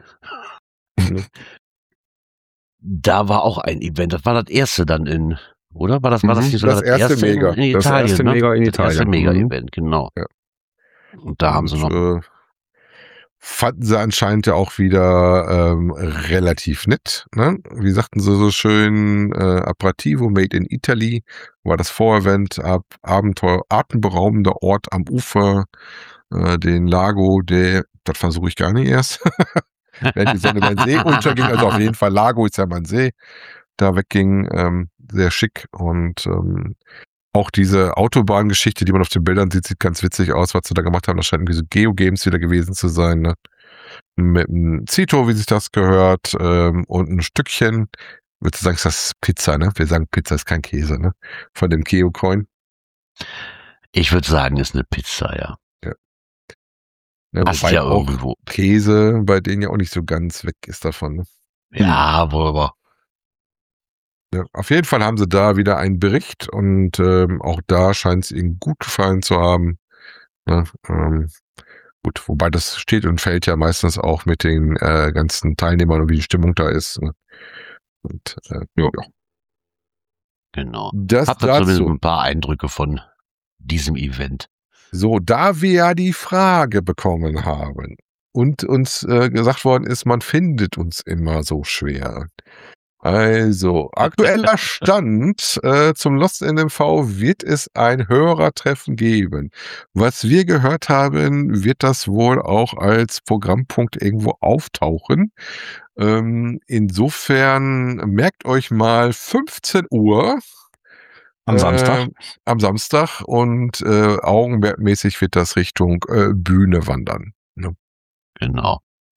Da war auch ein Event, das war das erste dann in, oder? War das, war das Mhm, nicht sogar das erste Mega. in, in Das Italien? erste ne? Mega in Das erste Italien. Mega-Event, genau. Ja. Und da haben sie noch, Und, äh, fanden sie anscheinend ja auch wieder ähm, relativ nett. Ne? Wie sagten sie so schön, äh, Aperitivo Made in Italy war das Vorevent, ab Abenteuer, atemberaubender Ort am Ufer, äh, den Lago de, das versuche ich gar nicht erst, wenn die Sonne beim See unterging, also auf jeden Fall Lago ist ja mein See, da wegging, ähm, sehr schick und ähm, auch diese Autobahngeschichte, die man auf den Bildern sieht, sieht ganz witzig aus, was sie da gemacht haben. Das scheint diese Geo-Games wieder gewesen zu sein. Ne? Mit einem Zito, wie sich das gehört, ähm, und ein Stückchen. Würdest du sagen, ist das Pizza, ne? Wir sagen, Pizza ist kein Käse, ne? Von dem Geo-Coin. ich würde sagen, ist eine Pizza, ja. Ne? Passt Wobei ja auch irgendwo. Käse bei denen ja auch nicht so ganz weg ist davon. Ne? Ja, aber Ja, auf jeden Fall haben sie da wieder einen Bericht und ähm, auch da scheint es ihnen gut gefallen zu haben. Ne? Ähm, gut, wobei das steht und fällt ja meistens auch mit den äh, ganzen Teilnehmern und wie die Stimmung da ist. Ne? Und äh, ja. genau. Das Habt ihr zumindest dazu. ein paar Eindrücke von diesem Event. So, da wir ja die Frage bekommen haben und uns äh, gesagt worden ist, man findet uns immer so schwer, Also, aktueller Stand äh, zum Lost N M V wird es ein Hörertreffen geben. Was wir gehört haben, wird das wohl auch als Programmpunkt irgendwo auftauchen. Ähm, insofern merkt euch mal fünfzehn Uhr Am Samstag. Äh, am Samstag und äh, augenmerkmäßig wird das Richtung äh, Bühne wandern. Ne? Genau.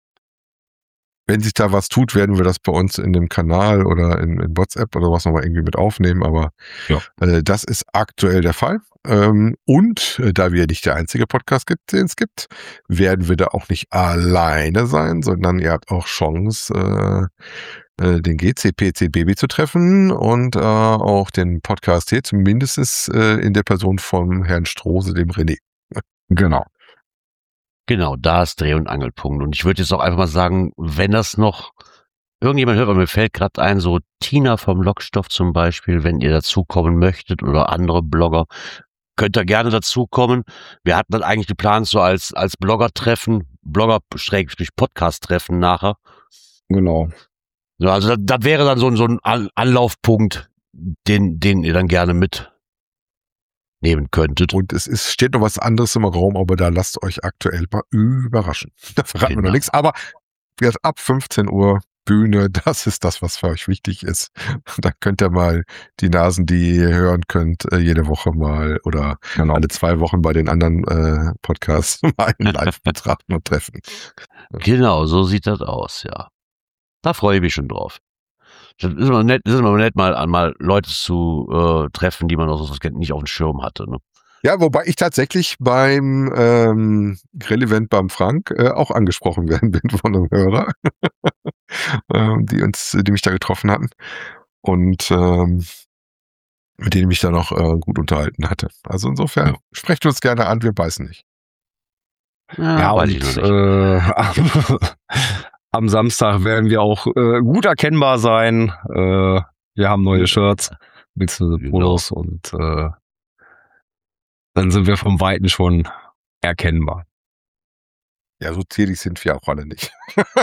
Wenn sich da was tut, werden wir das bei uns in dem Kanal oder in, in WhatsApp oder was nochmal irgendwie mit aufnehmen, aber Ja. äh, das ist aktuell der Fall. Ähm, und äh, da wir nicht der einzige Podcast gibt, den es gibt, werden wir da auch nicht alleine sein, sondern ihr habt auch Chance, äh, äh, den G C P C Baby zu treffen und äh, auch den Podcast hier, zumindest äh, in der Person vom Herrn Strose, dem René. Genau. Genau, da ist Dreh- und Angelpunkt. Und ich würde jetzt auch einfach mal sagen, wenn das noch irgendjemand hört, weil mir fällt gerade ein, so Tina vom Lockstoff zum Beispiel, wenn ihr dazukommen möchtet oder andere Blogger, könnt ihr gerne dazukommen. Wir hatten dann eigentlich geplant, so als als Blogger-Treffen, Blogger-Podcast-Treffen nachher. Genau. Ja, also das, das wäre dann so, ein- so ein An- Anlaufpunkt, den, den ihr dann gerne mitnehmen könntet. Und es ist, steht noch was anderes im Raum, aber da lasst euch aktuell mal überraschen. Da verraten wir noch Genau. nichts, aber jetzt ab fünfzehn Uhr Bühne, das ist das, was für euch wichtig ist. Da könnt ihr mal die Nasen, die ihr hören könnt, äh, jede Woche mal oder Genau. alle zwei Wochen bei den anderen äh, Podcasts mal live betrachten und treffen. Genau, so sieht das aus, ja. Da freue ich mich schon drauf. Das ist immer nett, das ist immer nett, mal an mal Leute zu äh, treffen, die man auch so nicht auf dem Schirm hatte. Ne? Ja, wobei ich tatsächlich beim ähm, Grill-Event beim Frank äh, auch angesprochen werden bin von einem Hörer, ähm, die uns, die mich da getroffen hatten und ähm, mit denen ich dann auch äh, gut unterhalten hatte. Also insofern, Ja. sprecht uns gerne an, wir beißen nicht. Ja, weiß und ich noch nicht. äh, am Samstag werden wir auch äh, gut erkennbar sein. Äh, wir haben neue Shirts, beziehungsweise Genau. Polos und äh, dann sind wir vom Weiten schon erkennbar. Ja, so zierlich sind wir auch alle nicht.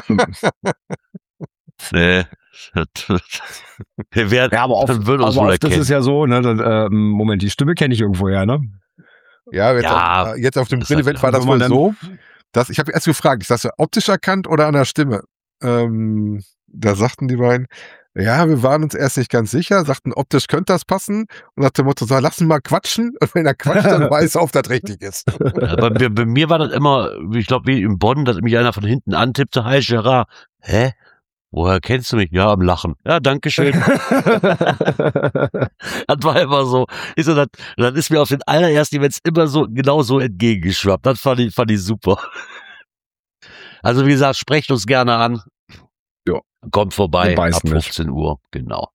Nee. Wir werden, Ja, aber oft, dann würden uns aber wohl oft ist erkennen. es ja so, ne? Dann, äh, Moment, die Stimme kenne ich irgendwoher, ne? Ja, jetzt, Ja, auf, äh, jetzt auf dem das ist Grill-Event halt- war das wenn man wohl dann- so, dass ich habe erst gefragt, ich sagte, optisch erkannt oder an der Stimme? Ähm, da sagten die beiden, ja, wir waren uns erst nicht ganz sicher, sagten, optisch könnte das passen und nach dem Motto, so, lass ihn mal quatschen und wenn er quatscht, dann weiß er, ob das richtig ist. Ja, bei, bei, bei mir war das immer, ich glaube, wie in Bonn, dass mich einer von hinten antippte, hi Gerard. Hä? Woher kennst du mich? Ja, am Lachen. Ja, danke schön. Das war immer so. Ist so das, dann ist mir auf den allerersten Events immer so, genau so entgegengeschwappt. Das fand ich, fand ich super. Also, wie gesagt, sprecht uns gerne an. Ja. Kommt vorbei Wir beißen ab mit. fünfzehn Uhr, genau.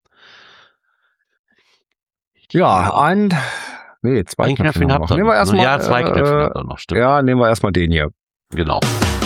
Ja, ein, nee, zwei Ein Knöpfe Knöpfchen noch. habt ihr Nehmen wir noch, erstmal, ne? Ja, zwei Knöpfe äh, habt ihr noch, stimmt. Ja, nehmen wir erstmal den hier. Genau.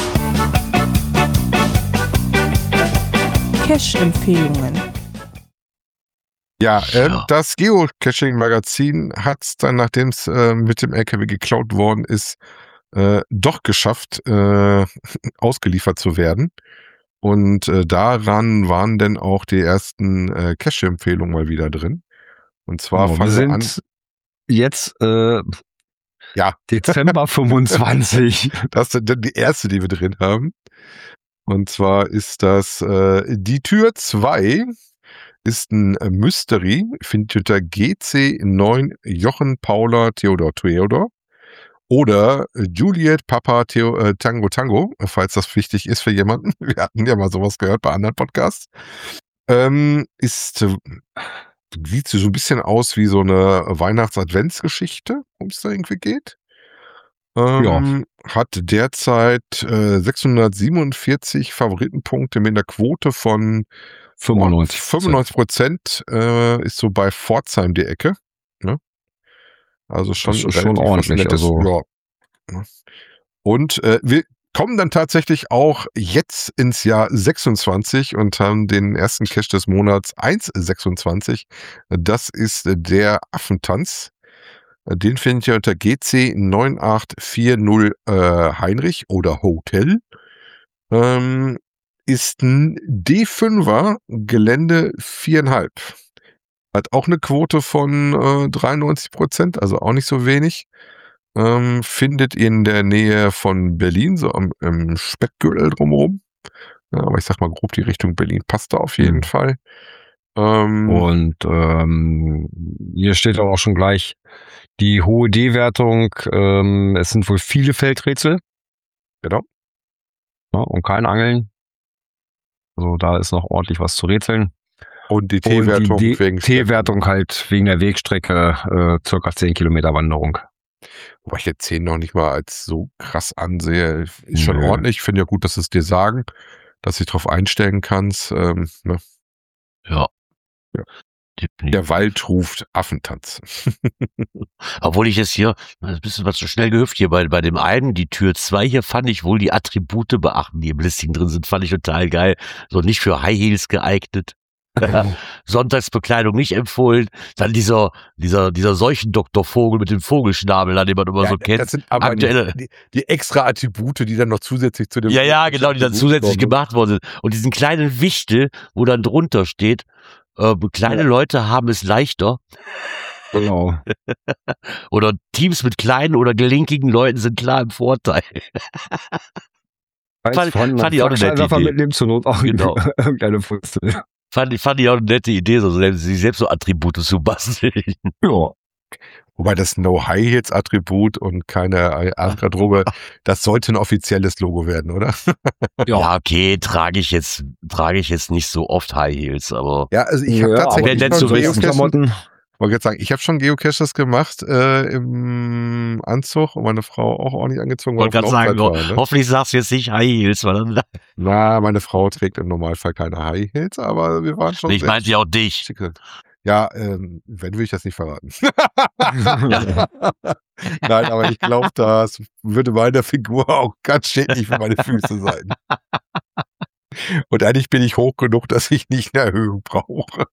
Cache-Empfehlungen. Ja, äh, Ja. das Geocaching-Magazin hat es dann, nachdem es äh, mit dem L K W geklaut worden ist, äh, doch geschafft, äh, ausgeliefert zu werden. Und äh, daran waren dann auch die ersten äh, Cache-Empfehlungen mal wieder drin. Und zwar Genau, wir fangen wir an. sind jetzt äh, Ja. Dezember fünfundzwanzig. Das ist dann die erste, die wir drin haben. Und zwar ist das äh, die Tür zwei ist ein äh, Mystery, findet unter G C neun Jochen Paula Theodor Theodor oder äh, Juliet Papa Theo, äh, Tango Tango, falls das wichtig ist für jemanden. Wir hatten ja mal sowas gehört bei anderen Podcasts. Ähm, ist äh, sieht so ein bisschen aus wie so eine Weihnachts-Adventsgeschichte, worum es da irgendwie geht. Ähm, hat derzeit äh, sechshundertsiebenundvierzig Favoritenpunkte mit einer Quote von fünfundneunzig. fünfundneunzig Prozent, äh, ist so bei Pforzheim die Ecke. Ne? Also schon, Das ist schon relativ was ordentlich, Nettes. also- Ja. Ne? Und äh, wir kommen dann tatsächlich auch jetzt ins Jahr sechsundzwanzig und haben den ersten Cache des Monats eins sechsundzwanzig. Das ist äh, der Affentanz. Den findet ihr unter G C neun acht vier null äh, Heinrich oder Hotel. Ähm, ist ein D fünfer Gelände viereinhalb. Hat auch eine Quote von äh, dreiundneunzig Prozent, also auch nicht so wenig. Ähm, findet in der Nähe von Berlin, so am im Speckgürtel drumherum. Ja, aber ich sag mal grob, die Richtung Berlin passt da auf jeden Mhm. Fall. Ähm, Und ähm, hier steht aber auch schon gleich die hohe D-Wertung. Ähm, es sind wohl viele Feldrätsel. Genau. Ja, und kein Angeln. Also da ist noch ordentlich was zu rätseln. und die Und T-Wertung die wegen T-Wertung halt wegen der Wegstrecke äh, circa zehn Kilometer Wanderung. Wobei ich jetzt zehn noch nicht mal als so krass ansehe. Ist schon Nö. ordentlich. Ich finde ja gut, dass es dir sagen, dass du dich drauf einstellen kannst. Ähm, ne? Ja. Ja. Definitiv. Der Wald ruft Affentanz. Obwohl ich jetzt hier, das ist ein bisschen was zu schnell gehüpft hier bei, bei dem einen, die Tür zwei hier fand ich wohl die Attribute beachten, die im Listing drin sind, fand ich total geil. So nicht für High Heels geeignet. Sonntagsbekleidung nicht empfohlen. Dann dieser, dieser, dieser Seuchendoktorvogel mit dem Vogelschnabel, den man immer so kennt. Das sind aber Aktuelle- die, die extra Attribute, die dann noch zusätzlich zu dem... Ja, ja, genau, die dann zusätzlich gemacht worden sind. Und diesen kleinen Wichtel, wo dann drunter steht, äh, kleine Ja. Leute haben es leichter. Genau. Oder Teams mit kleinen oder gelinkigen Leuten sind klar im Vorteil. Falls Fand- vorhanden, fand ich auch eine nette Flaschenwerfer Idee. mitnehmen, zur Not auch Genau. irgendeine Fuste. Fand, fand ich auch eine nette Idee, so selbst, sich selbst so Attribute zu basteln. Ja. Wobei das No-High-Hits-Attribut und keine andere Droge, das sollte ein offizielles Logo werden, oder? Ja, okay, trage ich jetzt, trage ich jetzt nicht so oft High Heels, aber Ja, also ich Ja, habe aber tatsächlich wenn schon zu wissen, Geocachen, Klamotten. wollte jetzt sagen, ich habe schon Geocaches gemacht äh, im Anzug und meine Frau auch ordentlich angezogen. weil wollte auf gerade einer sagen, Hochzeit war, ne? hoffentlich sagst du jetzt nicht High Heels, weil dann, Na, meine Frau trägt im Normalfall keine High-Heels, aber wir waren schon ich sehr meinte ja auch dich. schicke. Ja, ähm, wenn will ich das nicht verraten. Ja. Nein, aber ich glaube, das würde meiner Figur auch ganz schädlich für meine Füße sein. Und eigentlich bin ich hoch genug, dass ich nicht eine Erhöhung brauche.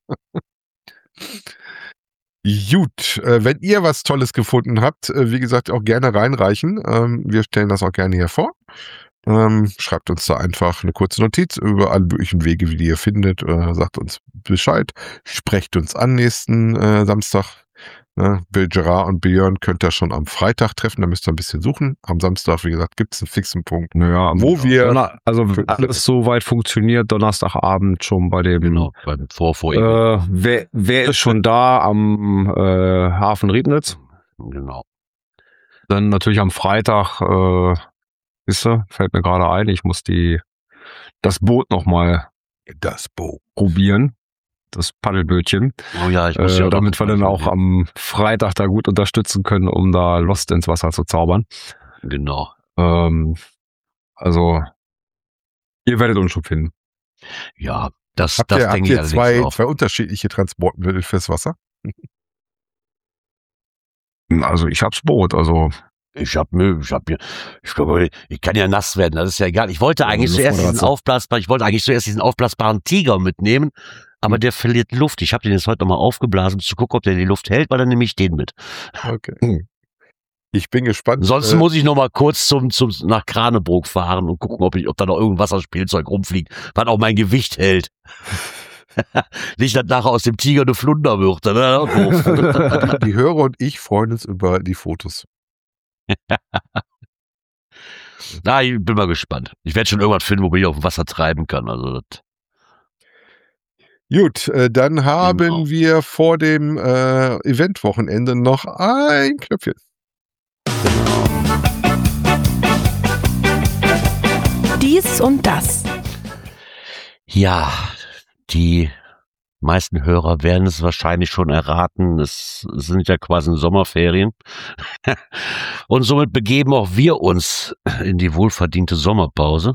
Gut, äh, wenn ihr was Tolles gefunden habt, äh, wie gesagt, auch gerne reinreichen. Ähm, wir stellen das auch gerne hier vor. Ähm, schreibt uns da einfach eine kurze Notiz über alle möglichen Wege, wie die ihr findet. Äh, sagt uns Bescheid. Sprecht uns an nächsten äh, Samstag. Ne? Bill Gerard und Björn könnt ihr schon am Freitag treffen. Da müsst ihr ein bisschen suchen. Am Samstag, wie gesagt, gibt es einen fixen Punkt. Naja, Wo wir- Donner, also alles soweit funktioniert, Donnerstagabend schon bei dem. Genau, beim Vorvor. Äh, wer, wer ist schon da am äh, Hafen Riednitz? Genau. Dann natürlich am Freitag, äh, wisst ihr, fällt mir gerade ein, ich muss die das Boot nochmal Das Bo. probieren. Das Paddelbötchen. Oh ja, ich muss Äh, ja damit wir dann auch am Freitag da gut unterstützen können, um da Lost ins Wasser zu zaubern. Genau. Ähm, also, ihr werdet uns schon finden. Ja, das, Habt das ihr, habt denke ich ihr allerdings zwei, auch. zwei unterschiedliche Transportmittel fürs Wasser? Also, ich hab's Boot, also. Ich hab mir, ich hab mir, ich glaube, ich kann ja nass werden, das ist ja egal. Ich wollte Ja, eigentlich zuerst diesen Luftmatratze. aufblasbaren, ich wollte eigentlich zuerst diesen aufblasbaren Tiger mitnehmen, aber Hm. der verliert Luft. Ich habe den jetzt heute nochmal aufgeblasen, um zu gucken, ob der die Luft hält, weil dann nehme ich den mit. Okay. Hm. Ich bin gespannt. Sonst äh, muss ich nochmal kurz zum, zum, nach Kranebrook fahren und gucken, ob ich, ob da noch irgendein Wasserspielzeug rumfliegt, was auch mein Gewicht hält. Nicht, dass nachher aus dem Tiger eine Flunder wird. Das wäre auch doof. die Hörer und ich freuen uns über die Fotos. Na, ich bin mal gespannt. Ich werde schon irgendwas finden, wo ich auf dem Wasser treiben kann. Also das, Gut, äh, dann haben Genau. wir vor dem äh, Eventwochenende noch ein Knöpfchen. Dies und das. ja, die meisten Hörer werden es wahrscheinlich schon erraten. Es sind ja quasi Sommerferien. Und somit begeben auch wir uns in die wohlverdiente Sommerpause.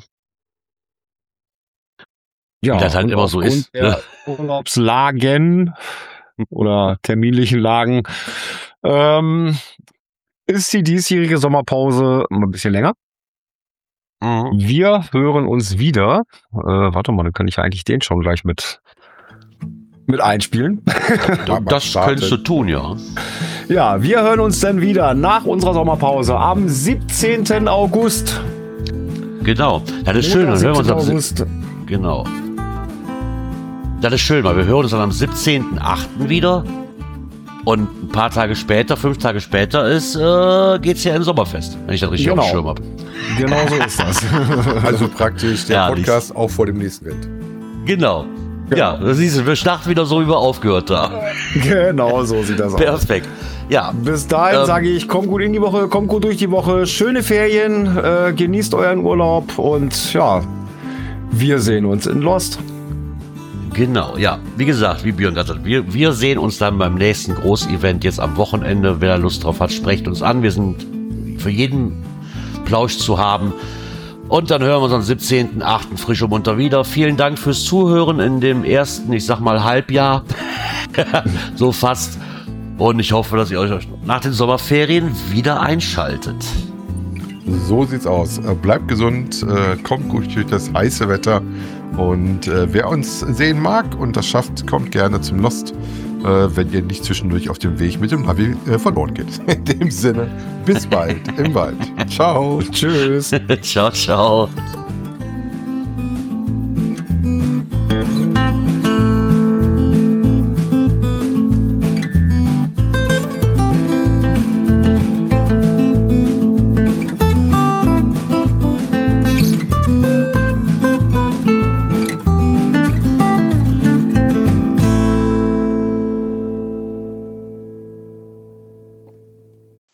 Ja, Wie das halt und immer so aufgrund ist, Der Urlaubslagen oder terminlichen Lagen ähm, ist die diesjährige Sommerpause ein bisschen länger. Mhm. Wir hören uns wieder. Äh, warte mal, dann kann ich eigentlich den schon gleich mit, mit einspielen. Das könntest du tun, ja. Ja, wir hören uns dann wieder nach unserer Sommerpause am siebzehnten August. Genau. Ja, das ist schön. Dann hören wir uns am, August. Genau. Das ist schön, weil wir hören uns dann am siebzehnten achten wieder. Und ein paar Tage später, fünf Tage später, ist, äh, geht's ja ins Sommerfest, wenn ich das richtig Genau. auf dem Schirm habe. Genau so ist das. Also praktisch der Ja, Podcast auch vor dem nächsten Wind. Genau. Ja, das siehst du, wir starten wieder so, wie wir aufgehört haben. Genau so sieht das aus. Perfekt. Ja, Bis dahin Ähm, sage ich, kommt gut in die Woche, kommt gut durch die Woche, schöne Ferien, äh, genießt euren Urlaub und ja, wir sehen uns in Lost. genau, ja. Wie gesagt, wie Björn gesagt hat, wir, wir sehen uns dann beim nächsten Großevent jetzt am Wochenende. Wer da Lust drauf hat, sprecht uns an. Wir sind für jeden Plausch zu haben. Und dann hören wir uns am siebzehnten achten frisch und munter wieder. Vielen Dank fürs Zuhören in dem ersten, ich sag mal, Halbjahr. So fast. Und ich hoffe, dass ihr euch nach den Sommerferien wieder einschaltet. So sieht's aus. Äh, Bleibt gesund, äh, kommt gut durch das heiße Wetter. Und äh, wer uns sehen mag und das schafft, kommt gerne zum Lost, äh, wenn ihr nicht zwischendurch auf dem Weg mit dem Navi äh, verloren geht. In dem Sinne, bis bald im Wald. Ciao. Tschüss. Ciao, ciao.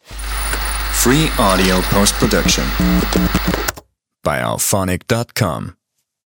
Free audio post production by alphonic dot com.